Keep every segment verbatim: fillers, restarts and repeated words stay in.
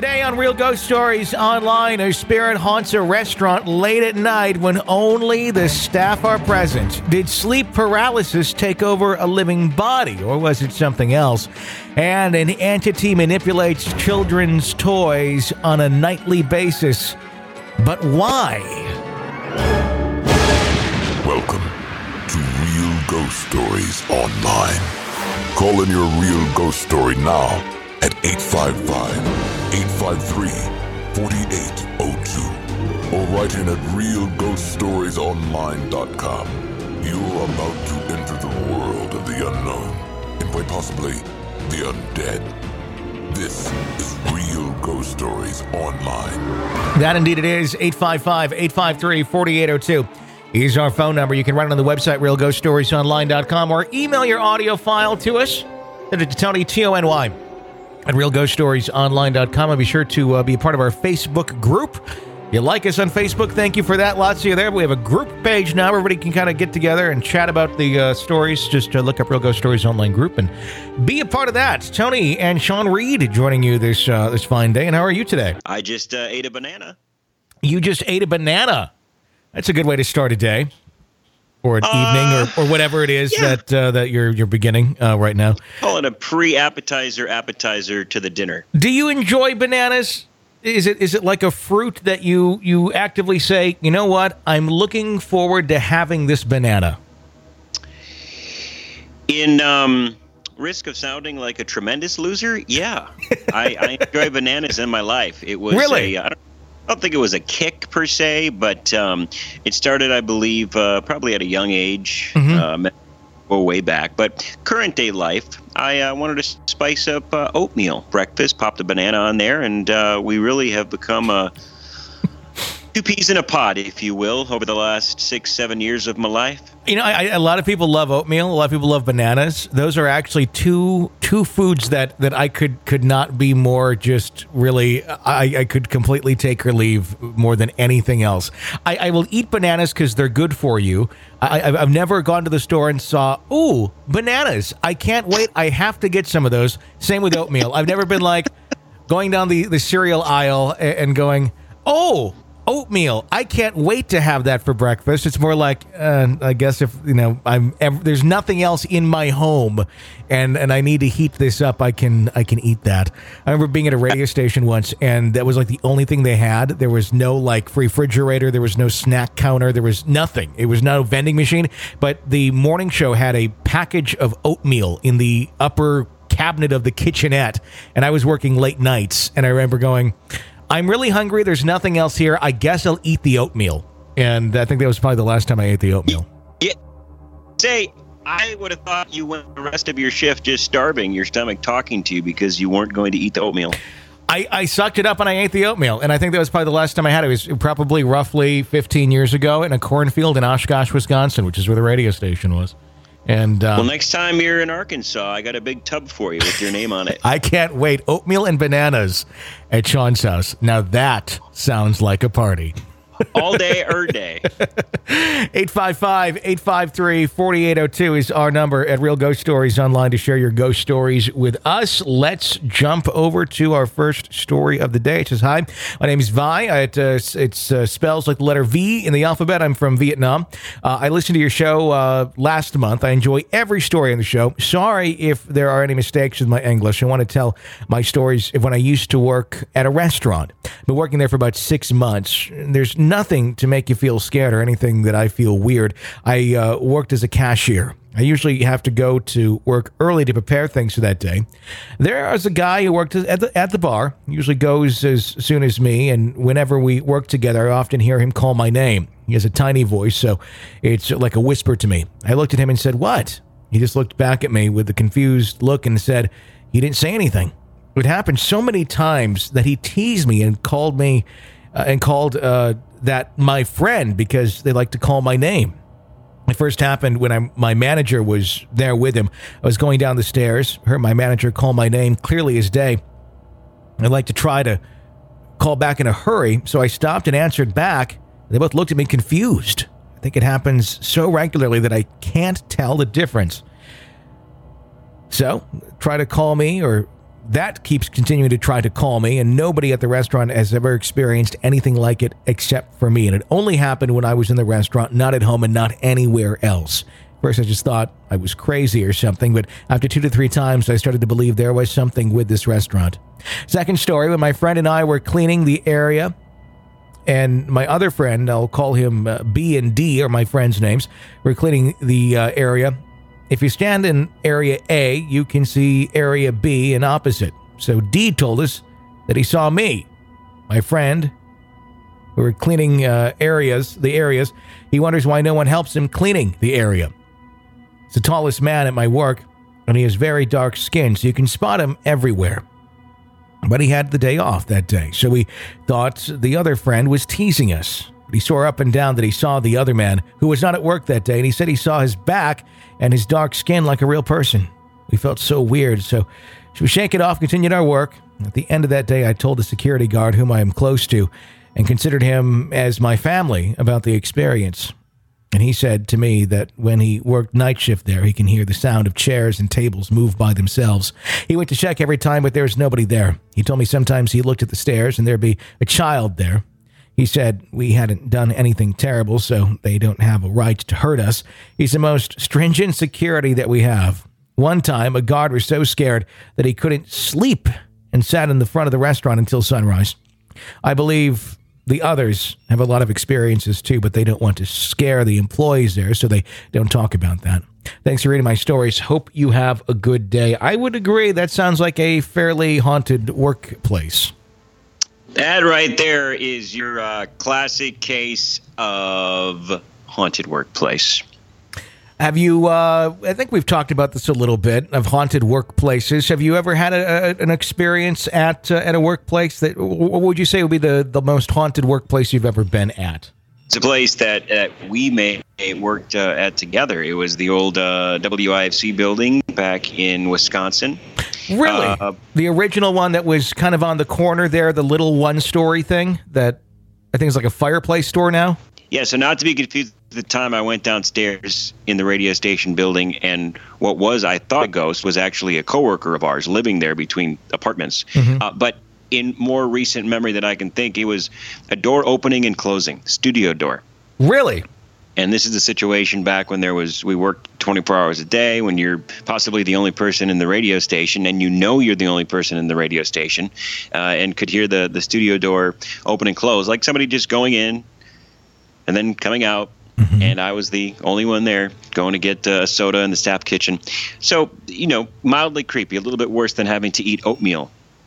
Today on Real Ghost Stories Online, a spirit haunts a restaurant late at night when only the staff are present. Did sleep paralysis take over a living body, or was it something else? And an entity manipulates children's toys on a nightly basis. But why? Welcome to Real Ghost Stories Online. Call in your real ghost story now at eight five five, eight five three, four eight zero two or write in at real ghost stories online dot com. You're about to enter the world of the unknown and quite possibly the undead. This is Real Ghost Stories Online. That indeed it is. eight five five, eight five three, four eight zero two is our phone number. You can write it on the website, real ghost stories online dot com, or email your audio file to us. Send it to Tony, T O N Y, at real ghost stories online dot com. And be sure to uh, be a part of our Facebook group. If you like us on Facebook, thank you for that. Lots of you there. We have a group page now. Everybody can kind of get together and chat about the uh, stories. Just uh, look up Real Ghost Stories Online group and be a part of that. Tony and Sean Reed joining you this uh, this fine day. And how are you today? I just uh, ate a banana. You just ate a banana. That's a good way to start a day. Or an uh, evening, or, or whatever it is yeah. that uh, that you're you're beginning uh, right now. Call it a pre-appetizer appetizer to the dinner. Do you enjoy bananas? Is it is it like a fruit that you you actively say, you know what, I'm looking forward to having this banana? In um, risk of sounding like a tremendous loser, yeah, I, I enjoy bananas in my life. It was really. A, I don't, I don't think it was a kick per se, but um, it started, I believe, uh, probably at a young age, mm-hmm. uh, or way back. But current day life, I uh, wanted to spice up uh, oatmeal breakfast, popped a banana on there, and uh, we really have become a two peas in a pod, if you will, over the last six, seven years of my life. You know, I, a lot of people love oatmeal. A lot of people love bananas. Those are actually two two foods that, that I could, could not be more just really, I, I could completely take or leave more than anything else. I, I will eat bananas because they're good for you. I, I've never gone to the store and saw, ooh, bananas. I can't wait. I have to get some of those. Same with oatmeal. I've never been like going down the, the cereal aisle and, and going, oh, oatmeal. I can't wait to have that for breakfast. It's more like, uh, I guess if, you know, I'm there's nothing else in my home and, and I need to heat this up, I can I can eat that. I remember being at a radio station once and that was like the only thing they had. There was no like refrigerator. There was no snack counter. There was nothing. It was no vending machine. But the morning show had a package of oatmeal in the upper cabinet of the kitchenette. And I was working late nights. And I remember going, I'm really hungry. There's nothing else here. I guess I'll eat the oatmeal. And I think that was probably the last time I ate the oatmeal. Yeah. Say, I would have thought you went the rest of your shift just starving, your stomach talking to you because you weren't going to eat the oatmeal. I, I sucked it up and I ate the oatmeal. And I think that was probably the last time I had it. It was probably roughly fifteen years ago in a cornfield in Oshkosh, Wisconsin, which is where the radio station was. And um, well, next time you're in Arkansas, I got a big tub for you with your name on it. I can't wait. Oatmeal and bananas at Sean's house. Now that sounds like a party. All day, er day. eight five five, eight five three, four eight zero two is our number at Real Ghost Stories Online to share your ghost stories with us. Let's jump over to our first story of the day. It says, hi, my name is Vi. It uh, it's, uh, spells like the letter V in the alphabet. I'm from Vietnam. Uh, I listened to your show uh, last month. I enjoy every story on the show. Sorry if there are any mistakes with my English. I want to tell my stories of when I used to work at a restaurant. I've been working there for about six months. There's nothing to make you feel scared or anything that I feel weird. I uh, worked as a cashier. I usually have to go to work early to prepare things for that day. There is a guy who worked at the, at the bar, he usually goes as soon as me, and whenever we work together, I often hear him call my name. He has a tiny voice, so it's like a whisper to me. I looked at him and said, what? He just looked back at me with a confused look and said, he didn't say anything. It happened so many times that he teased me and called me uh, and called uh, that my friend because they like to call my name. It first happened when I, my manager was there with him. I was going down the stairs, heard my manager call my name clearly as day. I like to try to call back in a hurry, so I stopped and answered back. They both looked at me confused. I think it happens so regularly that I can't tell the difference. So, try to call me or that keeps continuing to try to call me, and nobody at the restaurant has ever experienced anything like it except for me. And it only happened when I was in the restaurant, not at home and not anywhere else. First, I just thought I was crazy or something, but after two to three times, I started to believe there was something with this restaurant. Second story, when my friend and I were cleaning the area, and my other friend, I'll call him uh, B and D, are my friends' names, we're cleaning the uh, area. If you stand in area A, you can see area B in opposite. So D told us that he saw me, my friend. We were cleaning uh, areas, the areas. He wonders why no one helps him cleaning the area. He's the tallest man at my work, and he has very dark skin, so you can spot him everywhere. But he had the day off that day, so we thought the other friend was teasing us. He swore up and down that he saw the other man, who was not at work that day, and he said he saw his back and his dark skin like a real person. We felt so weird, so we shake it off, continued our work. At the end of that day, I told the security guard, whom I am close to, and considered him as my family, about the experience. And he said to me that when he worked night shift there, he can hear the sound of chairs and tables move by themselves. He went to check every time, but there was nobody there. He told me sometimes he looked at the stairs and there'd be a child there. He said we hadn't done anything terrible, so they don't have a right to hurt us. He's the most stringent security that we have. One time, a guard was so scared that he couldn't sleep and sat in the front of the restaurant until sunrise. I believe the others have a lot of experiences too, but they don't want to scare the employees there, so they don't talk about that. Thanks for reading my stories. Hope you have a good day. I would agree that sounds like a fairly haunted workplace. That right there is your uh, classic case of haunted workplace. Have you, uh, I think we've talked about this a little bit, of haunted workplaces. Have you ever had a, a, an experience at uh, at a workplace that, what would you say would be the, the most haunted workplace you've ever been at? It's a place that, that we may worked uh, at together. It was the old uh, W I F C building back in Wisconsin. Really? Uh, the original one that was kind of on the corner there, the little one-story thing that I think is like a fireplace store now? Yeah, so not to be confused, the time I went downstairs in the radio station building, and what was, I thought, a ghost was actually a coworker of ours living there between apartments. Mm-hmm. Uh, but in more recent memory that I can think, it was a door opening and closing, studio door. Really? And this is the situation back when there was, we worked twenty-four hours a day, when you're possibly the only person in the radio station, and you know you're the only person in the radio station, uh, and could hear the, the studio door open and close, like somebody just going in and then coming out. Mm-hmm. And I was the only one there going to get a soda in the staff kitchen. So, you know, mildly creepy, a little bit worse than having to eat oatmeal.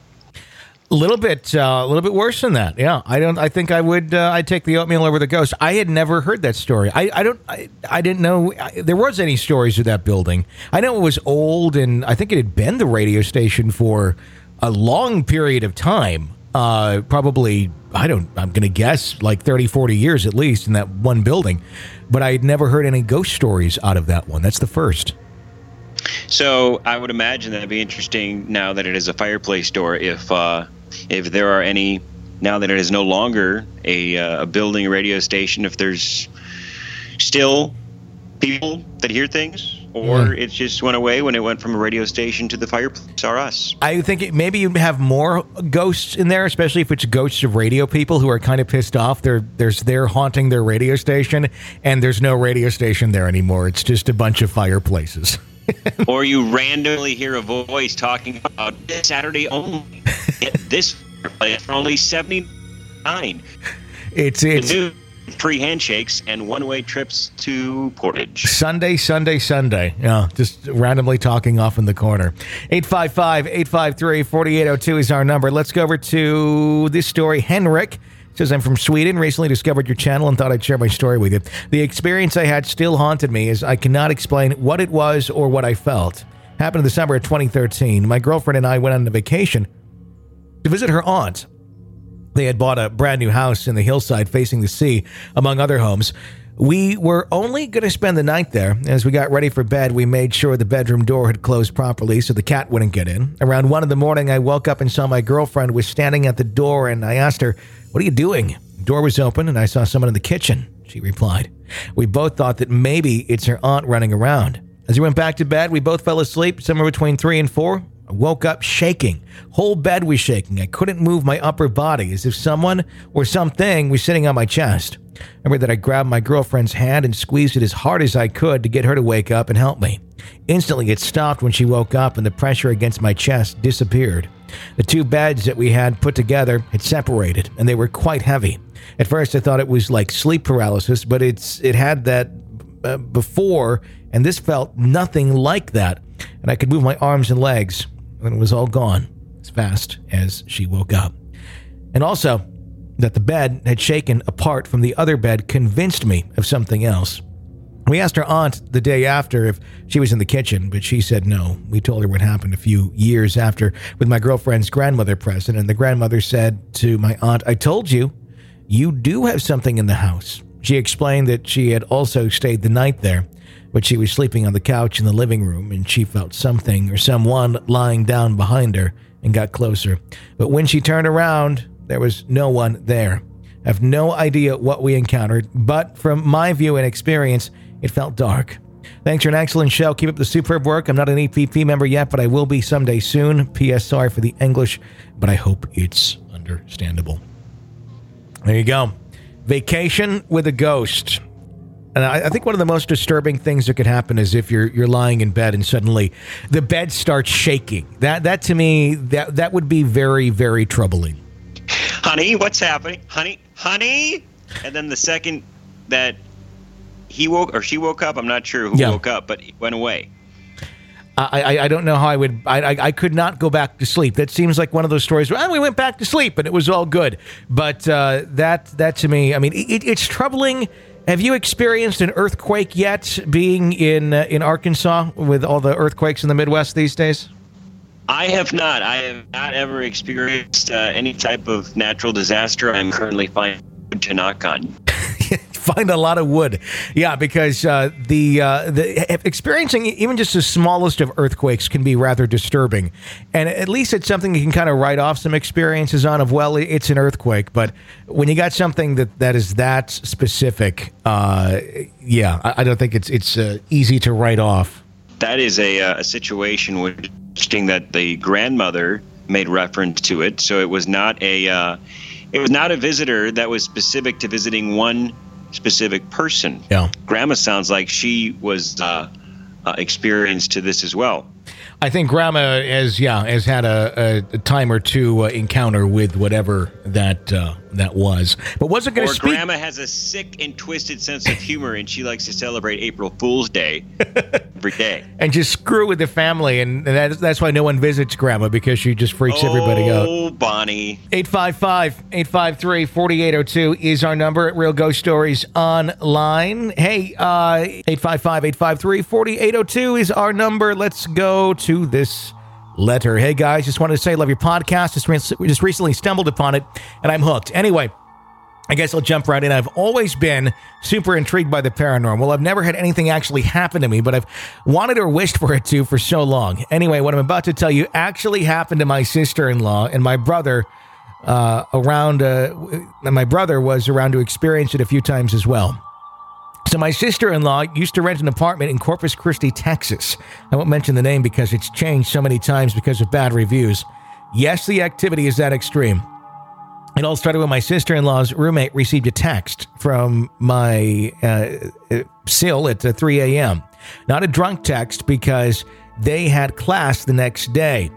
A little bit, uh, a little bit worse than that. Yeah, I don't. I think I would. Uh, I'd take the oatmeal over the ghost. I had never heard that story. I, I don't. I, I didn't know I, there was any stories of that building. I know it was old, and I think it had been the radio station for a long period of time. Uh, probably, I don't. I'm going to guess like thirty, forty years at least in that one building. But I had never heard any ghost stories out of that one. That's the first. So I would imagine that'd be interesting now that it is a fireplace door. If uh, if there are any, now that it is no longer a, uh, a building, a radio station, if there's still people that hear things, or yeah. It just went away when it went from a radio station to the fireplace or us. I think it, maybe you have more ghosts in there, especially if it's ghosts of radio people who are kind of pissed off. They're there's they're haunting their radio station, and there's no radio station there anymore. It's just a bunch of fireplaces. Or you randomly hear a voice talking about this Saturday only. Get this place for only seventy-nine. It's it's new free handshakes and one-way trips to Portage. Sunday, Sunday, Sunday. Yeah, just randomly talking off in the corner. eight five five, eight five three, four eight zero two is our number. Let's go over to this story. Henrik says, I'm from Sweden, recently discovered your channel and thought I'd share my story with you. The experience I had still haunted me, as I cannot explain what it was or what I felt. Happened in the summer of twenty thirteen. My girlfriend and I went on a vacation to visit her aunt. They had bought a brand new house in the hillside facing the sea, among other homes. We were only going to spend the night there. As we got ready for bed, we made sure the bedroom door had closed properly so the cat wouldn't get in. Around one in the morning, I woke up and saw my girlfriend was standing at the door, and I asked her, what are you doing? The door was open, and I saw someone in the kitchen, she replied. We both thought that maybe it's her aunt running around. As we went back to bed, we both fell asleep somewhere between three and four. I woke up shaking. Whole bed was shaking. I couldn't move my upper body, as if someone or something was sitting on my chest. I remember that I grabbed my girlfriend's hand and squeezed it as hard as I could to get her to wake up and help me. Instantly, it stopped when she woke up and the pressure against my chest disappeared. The two beds that we had put together had separated, and they were quite heavy. At first, I thought it was like sleep paralysis, but it's it had that uh, before, and this felt nothing like that. And I could move my arms and legs, and it was all gone as fast as she woke up. And also, that the bed had shaken apart from the other bed convinced me of something else. We asked her aunt the day after if she was in the kitchen, but she said no. We told her what happened a few years after with my girlfriend's grandmother present, and the grandmother said to my aunt, "I told you, you do have something in the house." She explained that she had also stayed the night there, but she was sleeping on the couch in the living room, and she felt something or someone lying down behind her and got closer. But when she turned around, there was no one there. I have no idea what we encountered, but from my view and experience, it felt dark. Thanks for an excellent show. Keep up the superb work. I'm not an E P P member yet, but I will be someday soon. P S. Sorry for the English, but I hope it's understandable. There you go. Vacation with a ghost. And I, I think one of the most disturbing things that could happen is if you're you're lying in bed and suddenly the bed starts shaking. That that to me, that that would be very, very troubling. Honey, what's happening? Honey, honey. And then the second that he woke or she woke up, I'm not sure who yeah. woke up, but he went away. I, I I don't know how I would. I, I I could not go back to sleep. That seems like one of those stories where oh, we went back to sleep and it was all good. But uh, that that to me, I mean, it, it's troubling. Have you experienced an earthquake yet? Being in uh, in Arkansas with all the earthquakes in the Midwest these days. I have not. I have not ever experienced uh, any type of natural disaster. I'm currently finding to knock on. Find a lot of wood. Yeah, because uh, the uh, the experiencing even just the smallest of earthquakes can be rather disturbing. And at least it's something you can kind of write off some experiences on of, well, it's an earthquake. But when you got something that, that is that specific, uh, yeah, I, I don't think it's it's uh, easy to write off. That is a, uh, a situation which that the grandmother made reference to it. So it was not a uh, it was not a visitor that was specific to visiting one specific person. Yeah. Grandma sounds like she was uh, uh, experienced to this as well. I think Grandma has, yeah, has had a, a, a time or two uh, encounter with whatever that uh, that was. But wasn't going to speak. Or Grandma has a sick and twisted sense of humor, and she likes to celebrate April Fool's Day every day. And just screw with the family, and that, that's why no one visits Grandma, because she just freaks oh, everybody out. Oh, Bonnie. eight five five, eight five three, four eight zero two is our number at Real Ghost Stories Online. Hey, uh, eight five five, eight five three, four eight zero two is our number. Let's go to this letter. Hey guys, just wanted to say I love your podcast. Just, re- just recently stumbled upon it and I'm hooked. Anyway, I guess I'll jump right in. I've always been super intrigued by the paranormal. I've never had anything actually happen to me, but I've wanted or wished for it to for so long. Anyway, what I'm about to tell you actually happened to my sister-in-law and my brother uh, around, uh, my brother was around to experience it a few times as well. So my sister-in-law used to rent an apartment in Corpus Christi, Texas. I won't mention the name because it's changed so many times because of bad reviews. Yes, the activity is that extreme. It all started when my sister-in-law's roommate received a text from my uh, S I L at uh, three a.m. Not a drunk text because they had class the next day.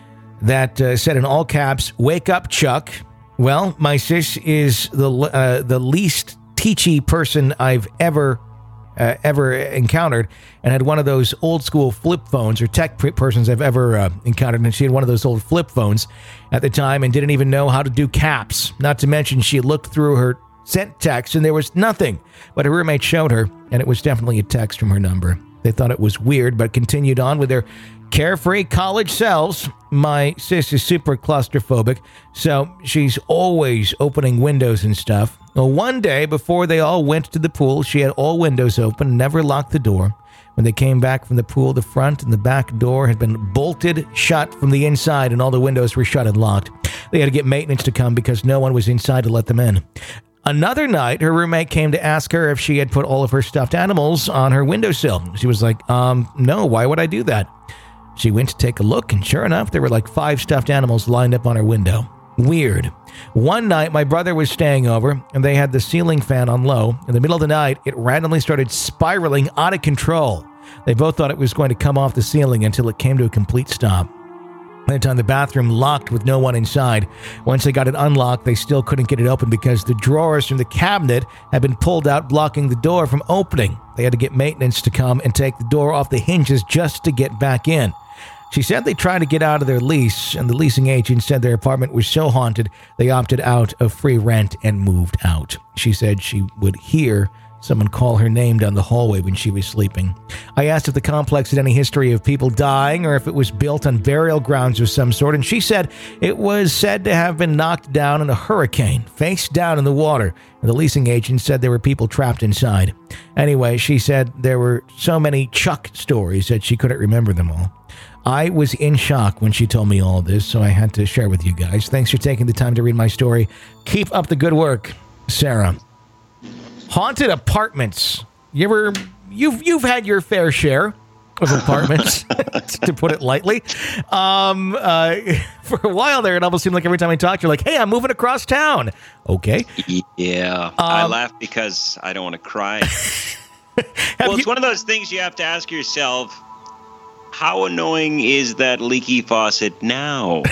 That uh, said in all caps, "Wake up, Chuck." Well, my sis is the uh, the least teachy person I've ever uh, ever encountered, and had one of those old school flip phones, or tech persons I've ever uh, encountered, and she had one of those old flip phones at the time and didn't even know how to do caps. Not to mention she looked through her sent text and there was nothing, but her roommate showed her, and it was definitely a text from her number. They thought it was weird, but continued on with their carefree college selves. My sis is super claustrophobic, so she's always opening windows and stuff. Well, one day before they all went to the pool, she had all windows open, never locked the door. When they came back from the pool, the front and the back door had been bolted shut from the inside, and all the windows were shut and locked. They had to get maintenance to come because no one was inside to let them in. Another night, her roommate came to ask her if she had put all of her stuffed animals on her windowsill. She was like, um, no, why would I do that? She went to take a look, and sure enough, there were like five stuffed animals lined up on her window. Weird. One night, my brother was staying over, and they had the ceiling fan on low. In the middle of the night, it randomly started spiraling out of control. They both thought it was going to come off the ceiling until it came to a complete stop. By the time the bathroom locked with no one inside, once they got it unlocked, they still couldn't get it open because the drawers from the cabinet had been pulled out, blocking the door from opening. They had to get maintenance to come and take the door off the hinges just to get back in. She said they tried to get out of their lease, and the leasing agent said their apartment was so haunted they opted out of free rent and moved out. She said she would hear someone call her name down the hallway when she was sleeping. I asked if the complex had any history of people dying or if it was built on burial grounds of some sort, and she said it was said to have been knocked down in a hurricane, face down in the water. And the leasing agent said there were people trapped inside. Anyway, she said there were so many Chuck stories that she couldn't remember them all. I was in shock when she told me all this, so I had to share with you guys. Thanks for taking the time to read my story. Keep up the good work, Sarah. Haunted apartments. You ever, you've you've had your fair share of apartments, to put it lightly. Um, uh, for a while there, it almost seemed like every time I talked, you're like, "Hey, I'm moving across town." Okay. Yeah, um, I laugh because I don't want to cry. Well, it's you, one of those things you have to ask yourself: how annoying is that leaky faucet now?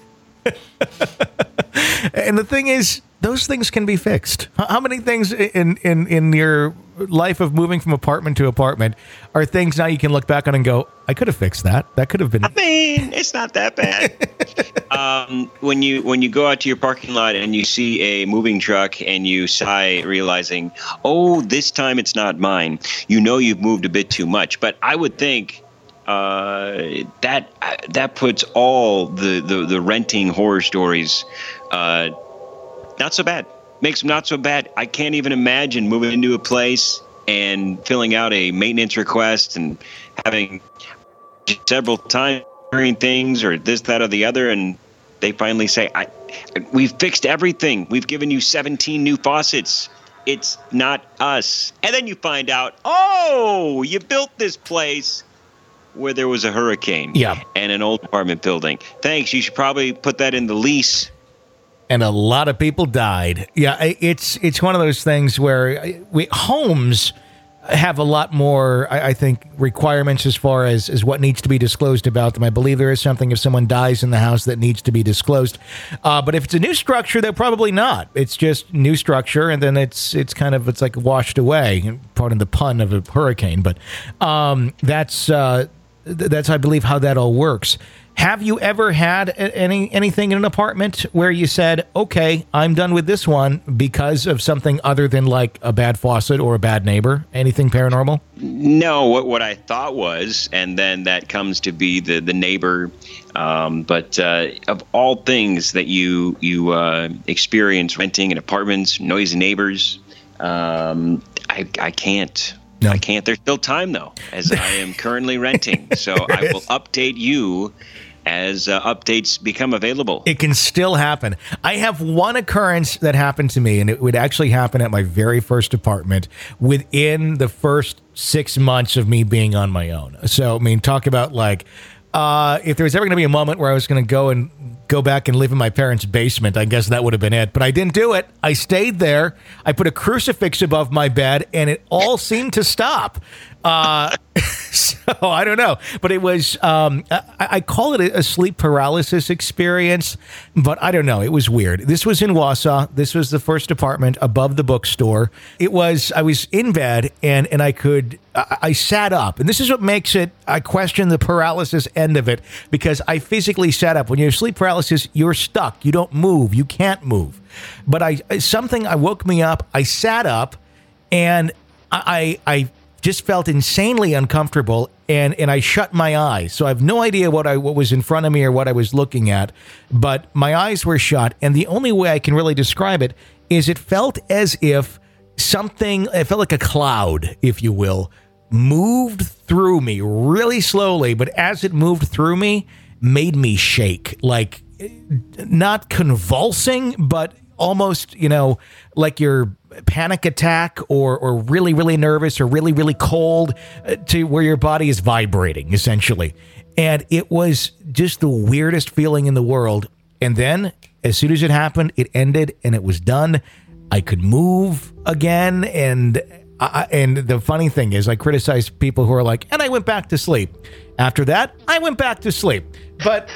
And the thing is, those things can be fixed. How many things in, in, in your life of moving from apartment to apartment are things now you can look back on and go, I could have fixed that. That could have been. I mean, it's not that bad. um, when you when you go out to your parking lot and you see a moving truck and you sigh, realizing, oh, this time it's not mine. You know you've moved a bit too much. But I would think uh, that that puts all the, the, the renting horror stories uh not so bad. Makes them not so bad. I can't even imagine moving into a place and filling out a maintenance request and having several times hearing things or this, that, or the other, and they finally say, "I, we've fixed everything. We've given you seventeen new faucets. It's not us." And then you find out, oh, you built this place where there was a hurricane yeah. and an old apartment building. Thanks. You should probably put that in the lease. And a lot of people died. Yeah, it's it's one of those things where we, homes have a lot more, I, I think, requirements as far as, as what needs to be disclosed about them. I believe there is something if someone dies in the house that needs to be disclosed. Uh, but if it's a new structure, they're probably not. It's just new structure, and then it's it's kind of, it's like washed away, pardon the pun of a hurricane. But um, that's, uh, that's, I believe, how that all works. Have you ever had any anything in an apartment where you said, okay, I'm done with this one because of something other than like a bad faucet or a bad neighbor? Anything paranormal? No, what what I thought was, and then that comes to be the, the neighbor. Um, but uh, of all things that you, you uh, experience renting in apartments, noisy neighbors, um, I, I can't. No. I can't. There's still time, though, as I am currently renting. So I will update you as uh, updates become available. It can still happen. I have one occurrence that happened to me, and it would actually happen at my very first apartment within the first six months of me being on my own. So, I mean, talk about like, uh, if there was ever going to be a moment where I was going to go and go back and live in my parents' basement, I guess that would have been it. But I didn't do it. I stayed there. I put a crucifix above my bed, and it all seemed to stop. Uh, so I don't know, but it was, um, I, I call it a, a sleep paralysis experience, but I don't know. It was weird. This was in Wausau. This was the first apartment above the bookstore. It was, I was in bed and, and I could, I, I sat up, and this is what makes it, I question the paralysis end of it, because I physically sat up. When you have sleep paralysis, you're stuck. You don't move. You can't move. But I, something, I woke me up. I sat up and I, I, just felt insanely uncomfortable, and, and I shut my eyes. So I have no idea what I what was in front of me or what I was looking at, but my eyes were shut, and the only way I can really describe it is it felt as if something, it felt like a cloud, if you will, moved through me really slowly, but as it moved through me, made me shake, like not convulsing, but almost, you know, like your panic attack or or really, really nervous or really, really cold uh, to where your body is vibrating, essentially. And it was just the weirdest feeling in the world. And then, as soon as it happened, it ended and it was done. I could move again. And I, and the funny thing is, I criticize people who are like, and I went back to sleep. After that, I went back to sleep. But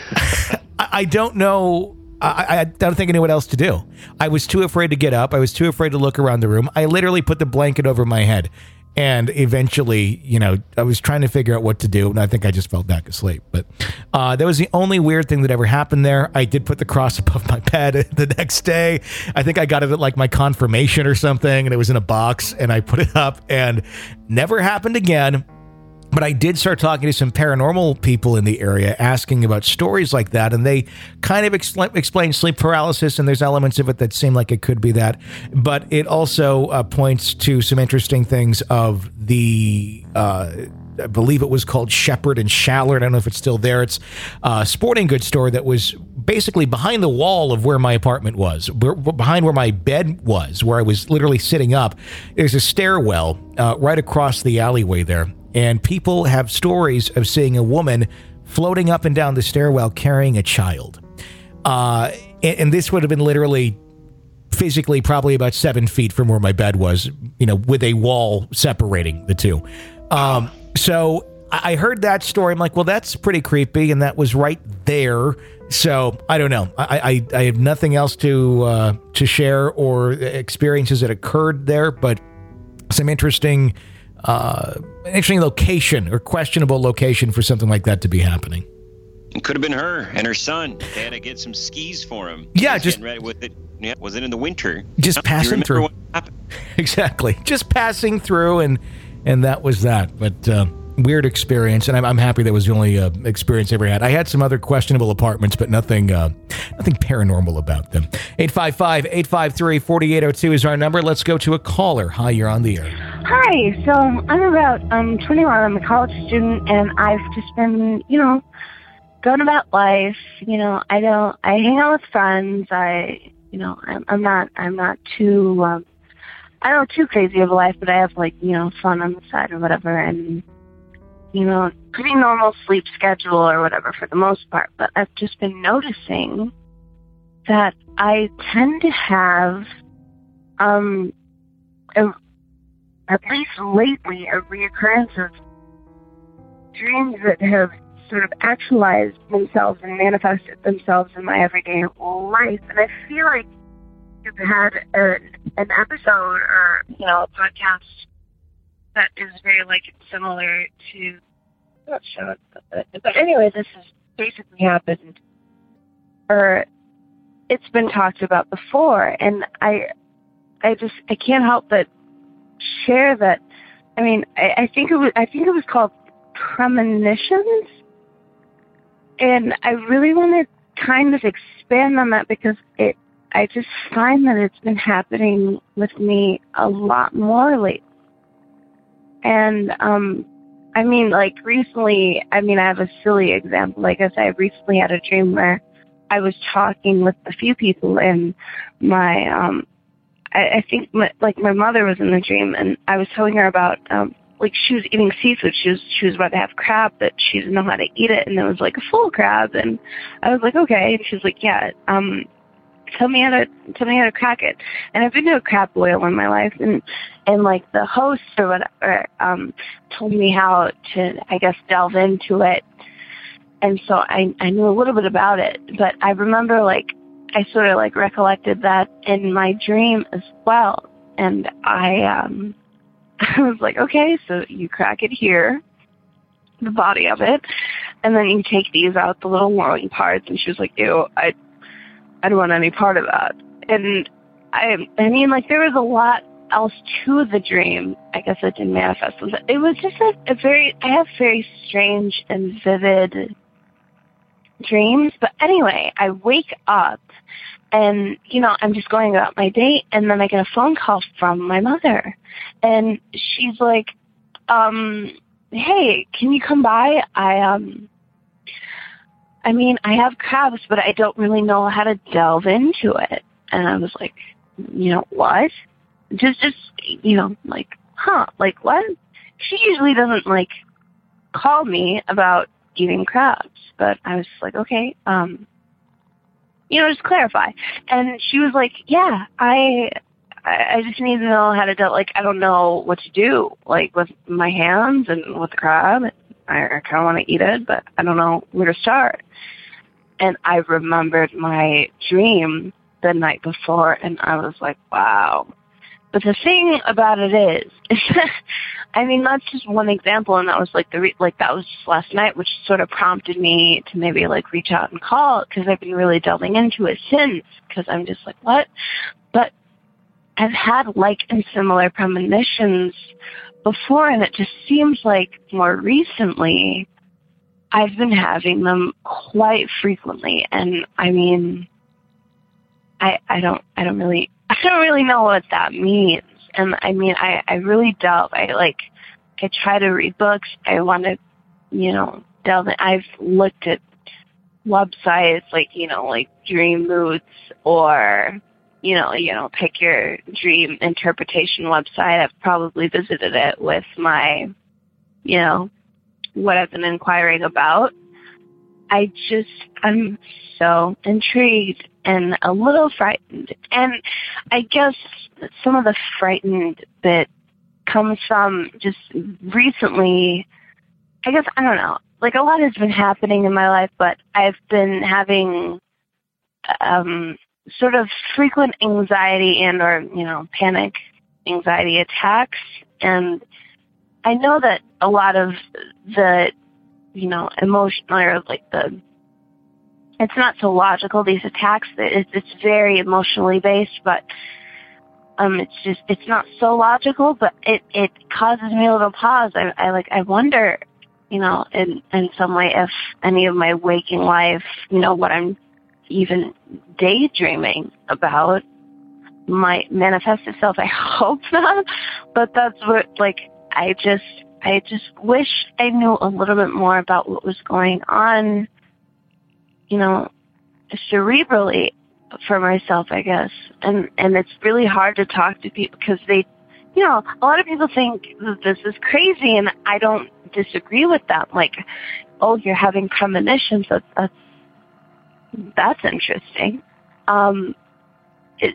I don't know. I, I don't think I knew what else to do. I was too afraid to get up. I was too afraid to look around the room. I literally put the blanket over my head. And eventually, you know, I was trying to figure out what to do, and I think I just fell back asleep. But uh, that was the only weird thing that ever happened there. I did put the cross above my bed the next day. I think I got it at like my confirmation or something, and it was in a box, and I put it up, and never happened again. But I did start talking to some paranormal people in the area, asking about stories like that, and they kind of expl- explain sleep paralysis, and there's elements of it that seem like it could be that. But it also uh, points to some interesting things of the, uh, I believe it was called Shepherd and Shallard. I don't know if it's still there. It's a sporting goods store that was basically behind the wall of where my apartment was, where, behind where my bed was, where I was literally sitting up. There's a stairwell uh, right across the alleyway there. And people have stories of seeing a woman floating up and down the stairwell carrying a child. Uh, and, and this would have been literally physically probably about seven feet from where my bed was, you know, with a wall separating the two. Um, so I heard that story. I'm like, well, that's pretty creepy. And that was right there. So I don't know. I, I, I have nothing else to uh, to share or experiences that occurred there, but some interesting... Uh, an interesting location or questionable location for something like that to be happening. It could have been her and her son. They had to get some skis for him. Yeah, just ready with it. Yeah, was it in the winter? Just Do passing through. What happened? Exactly, just passing through, and and that was that. But uh, weird experience, and I'm, I'm happy that was the only uh, experience I ever had. I had some other questionable apartments, but nothing uh, nothing paranormal about them. eight five five, eight five three, four eight zero two is our number. Let's go to a caller. Hi, you're on the air. Hi, so I'm about um twenty-one. I'm a college student, and I've just been, you know, going about life. You know, I don't, I hang out with friends. I, you know, I'm, I'm not, I'm not too, um, I don't too crazy of a life, but I have like, you know, fun on the side or whatever, and you know, pretty normal sleep schedule or whatever for the most part. But I've just been noticing that I tend to have, um, a, at least lately, a reoccurrence of dreams that have sort of actualized themselves and manifested themselves in my everyday life. And I feel like you've had a, an episode or, you know, a podcast that is very, like, similar to, I'm not sure, but, but anyway, this has basically happened, or it's been talked about before, and I, I just, I can't help but share that. I mean, I, I think it was, I think it was called premonitions, and I really want to kind of expand on that because it, I just find that it's been happening with me a lot more lately. And, um, I mean, like, recently, I mean, I have a silly example. Like I said, I recently had a dream where I was talking with a few people, and my, um, I, I think, my, like, my mother was in the dream, and I was telling her about, um, like, she was eating seafood. She was, she was about to have crab, but she didn't know how to eat it, and it was, like, a full crab, and I was like, okay. And she was like, yeah, um, Tell me how to tell me how to crack it. And I've been to a crab boil in my life, and and like the host or whatever um, told me how to, I guess, delve into it. And so I I knew a little bit about it, but I remember like I sort of like recollected that in my dream as well. And I um I was like, okay, so you crack it here, the body of it, and then you take these out, the little warming parts. And she was like, ew, I. I don't want any part of that. And I, I mean, like, there was a lot else to the dream. I guess it didn't manifest. It was just a, a very, I have very strange and vivid dreams. But anyway, I wake up and, you know, I'm just going about my day. And then I get a phone call from my mother. And she's like, um, hey, can you come by? I, um, I mean, I have crabs, but I don't really know how to delve into it. And I was like, you know, what? Just, just, you know, like, huh, like what? She usually doesn't, like, call me about eating crabs. But I was like, okay, um, you know, just clarify. And she was like, yeah, I, I just need to know how to do, like, I don't know what to do, like, with my hands and with the crab. I, I kind of want to eat it, but I don't know where to start. And I remembered my dream the night before, and I was like, wow. But the thing about it is, is I mean, that's just one example, and that was like the re- like that was just last night, which sort of prompted me to maybe like reach out and call, because I've been really delving into it since, because I'm just like, what? But I've had like and similar premonitions before, and it just seems like more recently I've been having them quite frequently, and I mean, I I don't I don't really I don't really know what that means. And I mean, I, I really delve. I like, I try to read books. I want to, you know, delve in. I've looked at websites like, you know, like Dream Moods, or, you know, you know, pick your dream interpretation website. I've probably visited it with my, you know, what I've been inquiring about. I just, I'm so intrigued and a little frightened. And I guess some of the frightened bit comes from just recently, I guess, I don't know, like a lot has been happening in my life, but I've been having um, sort of frequent anxiety and or, you know, panic anxiety attacks. And I know that a lot of the, you know, emotional, or like the, it's not so logical, these attacks. It's, it's very emotionally based, but um, it's just, it's not so logical, but it, it causes me a little pause. I, I like, I wonder, you know, in, in some way if any of my waking life, you know, what I'm even daydreaming about might manifest itself. I hope not, but that's what, like, I just, I just wish I knew a little bit more about what was going on, you know, cerebrally for myself, I guess. And and it's really hard to talk to people because they, you know, a lot of people think that this is crazy, and I don't disagree with them. Like, oh, you're having premonitions. That's that's, that's interesting. Um, it,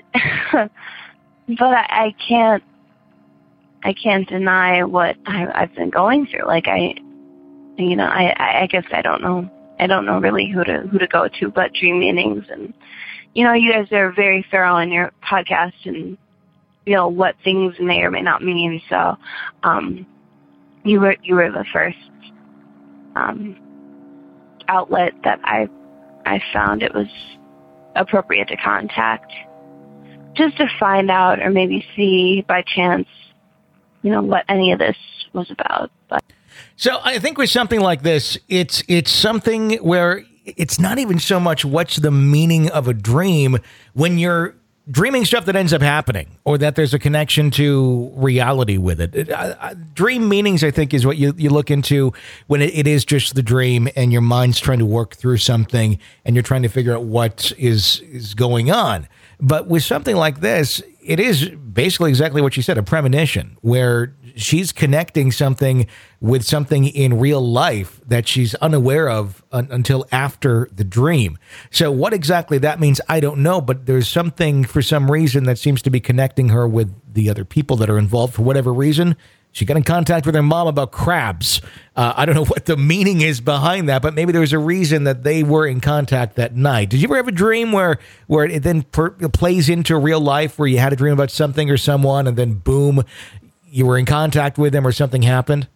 but I, I can't. I can't deny what I, I've been going through. Like I, you know, I, I guess I don't know. I don't know really who to who to go to, but Dream Meanings, and you know, you guys are very thorough in your podcast, and you know what things may or may not mean. So, um, you were you were the first um, outlet that I I found it was appropriate to contact, just to find out or maybe see by chance, you know, what any of this was about. But so I think with something like this, it's it's something where it's not even so much what's the meaning of a dream when you're dreaming stuff that ends up happening, or that there's a connection to reality with it. it I, I, dream meanings, I think, is what you, you look into when it, it is just the dream and your mind's trying to work through something and you're trying to figure out what is is going on. But with something like this, it is basically exactly what you said, a premonition, where she's connecting something with something in real life that she's unaware of un- until after the dream. So what exactly that means, I don't know, but there's something for some reason that seems to be connecting her with the other people that are involved for whatever reason. She got in contact with her mom about crabs. Uh, I don't know what the meaning is behind that, but maybe there was a reason that they were in contact that night. Did you ever have a dream where, where it then per- plays into real life, where you had a dream about something or someone, and then boom, you were in contact with them or something happened?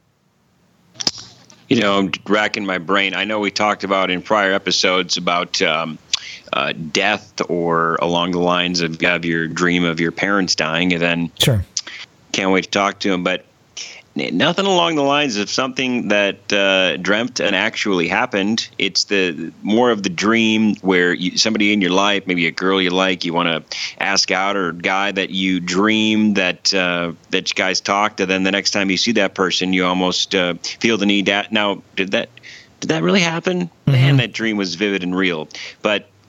You know, I'm racking my brain. I know we talked about in prior episodes about um, uh, death, or along the lines of, of your dream of your parents dying, and then sure, can't wait to talk to them. But nothing along the lines of something that uh, dreamt and actually happened. It's the more of the dream where you, somebody in your life, maybe a girl you like, you want to ask out, or a guy that you dream that uh, that you guys talked, and then the next time you see that person, you almost uh, feel the need to. Now, did that did that really happen? Mm-hmm. Man, that dream was vivid and real. But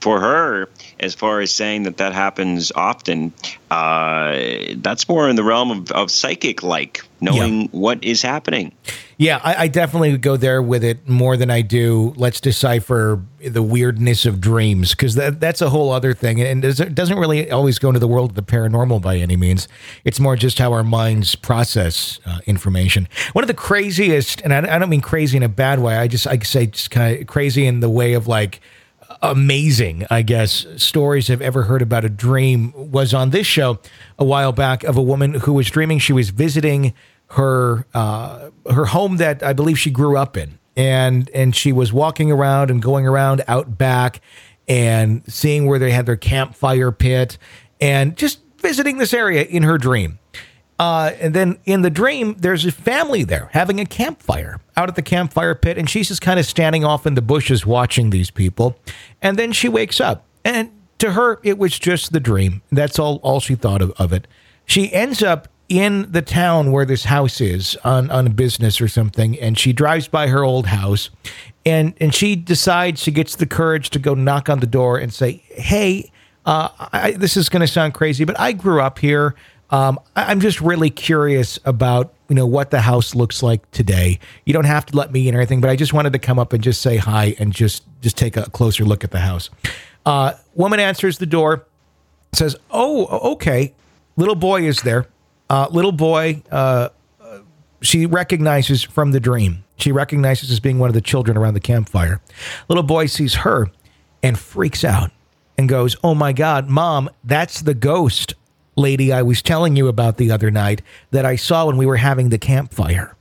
for her, as far as saying that that happens often, uh, that's more in the realm of, of psychic-like, knowing yeah. what is happening. Yeah, I, I definitely would go there with it more than I do. Let's decipher the weirdness of dreams, because that, that's a whole other thing. And it doesn't really always go into the world of the paranormal by any means. It's more just how our minds process uh, information. One of the craziest, and I, I don't mean crazy in a bad way, I just I say just kind of crazy in the way of like amazing, I guess, stories I've ever heard about a dream was on this show a while back of a woman who was dreaming she was visiting her uh, her home that I believe she grew up in. And and she was walking around and going around out back and seeing where they had their campfire pit and just visiting this area in her dream. Uh, and then in the dream, there's a family there having a campfire out at the campfire pit. And she's just kind of standing off in the bushes watching these people. And then she wakes up. And to her, it was just the dream. That's all, all she thought of, of it. She ends up in the town where this house is on, on a business or something. And she drives by her old house. And, and she decides, she gets the courage to go knock on the door and say, hey, uh, I, this is going to sound crazy, but I grew up here. Um, I'm just really curious about, you know, what the house looks like today. You don't have to let me in or anything, but I just wanted to come up and just say hi and just, just take a closer look at the house. Uh, woman answers the door, says, oh, okay. Little boy is there. Uh, little boy, uh, she recognizes from the dream. She recognizes as being one of the children around the campfire. Little boy sees her and freaks out and goes, oh my God, Mom, that's the ghost lady I was telling you about the other night that I saw when we were having the campfire.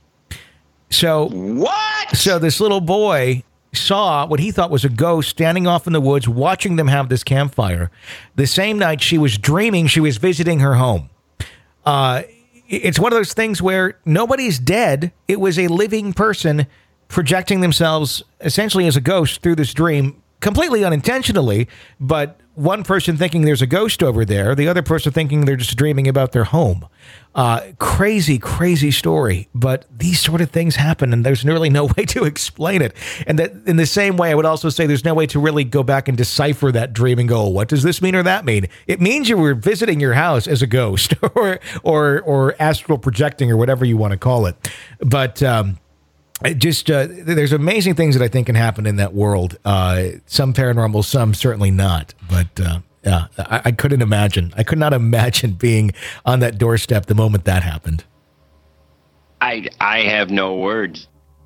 So what? So this little boy saw what he thought was a ghost standing off in the woods, watching them have this campfire. The same night she was dreaming she was visiting her home. Uh, it's one of those things where nobody's dead. It was a living person projecting themselves essentially as a ghost through this dream, completely unintentionally, but one person thinking there's a ghost over there, the other person thinking they're just dreaming about their home. Uh, crazy, crazy story. But these sort of things happen, and there's really no way to explain it. And that in the same way, I would also say there's no way to really go back and decipher that dream and go, what does this mean or that mean? It means you were visiting your house as a ghost or or or astral projecting or whatever you want to call it. But um It just uh, there's amazing things that I think can happen in that world. Uh, some paranormal, some certainly not. But uh, yeah, I, I couldn't imagine. I could not imagine being on that doorstep the moment that happened. I I have no words.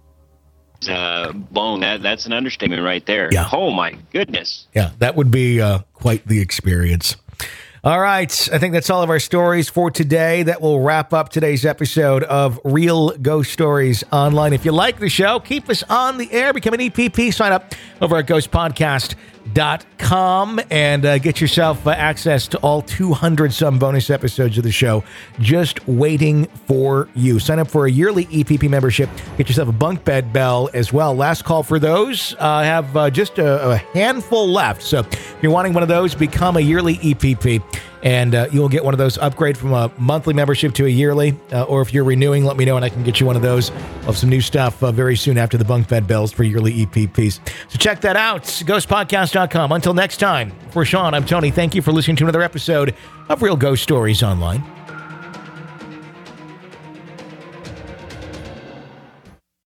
Uh, blown. That that's an understatement right there. Yeah. Oh my goodness. Yeah, that would be uh, quite the experience. All right. I think that's all of our stories for today. That will wrap up today's episode of Real Ghost Stories Online. If you like the show, keep us on the air. Become an E P P. Sign up over at ghost podcast dot com and uh, get yourself uh, access to all two hundred some bonus episodes of the show just waiting for you. Sign up for a yearly E P P membership. Get yourself a bunk bed bell as well. Last call for those. I uh, have uh, just a, a handful left. So if you're wanting one of those, become a yearly E P P. And uh, you'll get one of those, upgrade from a monthly membership to a yearly. Uh, or if you're renewing, let me know and I can get you one of those of some new stuff uh, very soon after the bunk bed bells for yearly E P Ps. So check that out, ghost podcast dot com. Until next time, for Sean, I'm Tony. Thank you for listening to another episode of Real Ghost Stories Online.